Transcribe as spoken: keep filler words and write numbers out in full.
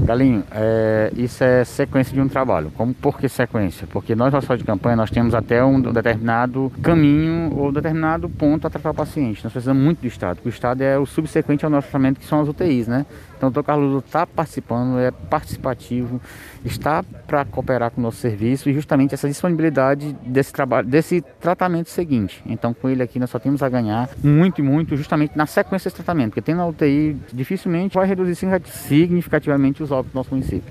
Galinho, é, isso é sequência de um trabalho. Como, por que sequência? Porque nós, no hospital de campanha, nós temos até um determinado caminho ou determinado ponto a tratar o paciente. Nós precisamos muito do Estado, porque o Estado é o subsequente ao nosso tratamento, que são as U T Is, né? Então o doutor Carlos está participando, é participativo, está para cooperar com o nosso serviço e justamente essa disponibilidade desse trabalho, desse tratamento seguinte. Então com ele aqui nós só temos a ganhar muito e muito justamente na sequência desse tratamento, porque tendo a U T I dificilmente vai reduzir significativamente os óbitos do nosso município.